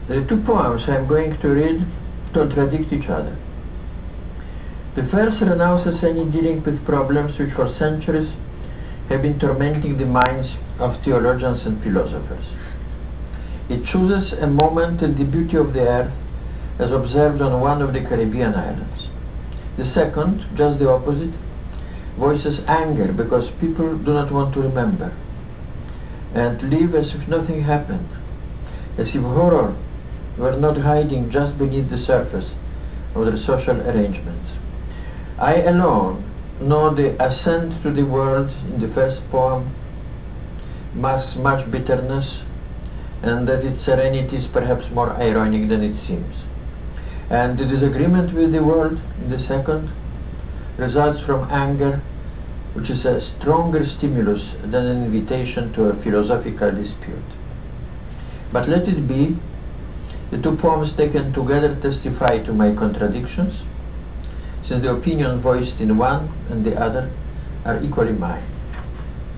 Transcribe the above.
The two poems I am going to read contradict each other. The first renounces any dealing with problems which for centuries have been tormenting the minds of theologians and philosophers. It chooses a moment in the beauty of the earth as observed on one of the Caribbean islands. The second, just the opposite, voices anger because people do not want to remember and live as if nothing happened, as if horror were not hiding just beneath the surface of their social arrangements. I alone know the ascent to the world in the first poem masks much bitterness, and that its serenity is perhaps more ironic than it seems. And the disagreement with the world in the second results from anger, which is a stronger stimulus than an invitation to a philosophical dispute. But let it be. The two poems taken together testify to my contradictions, since the opinions voiced in one and the other are equally mine.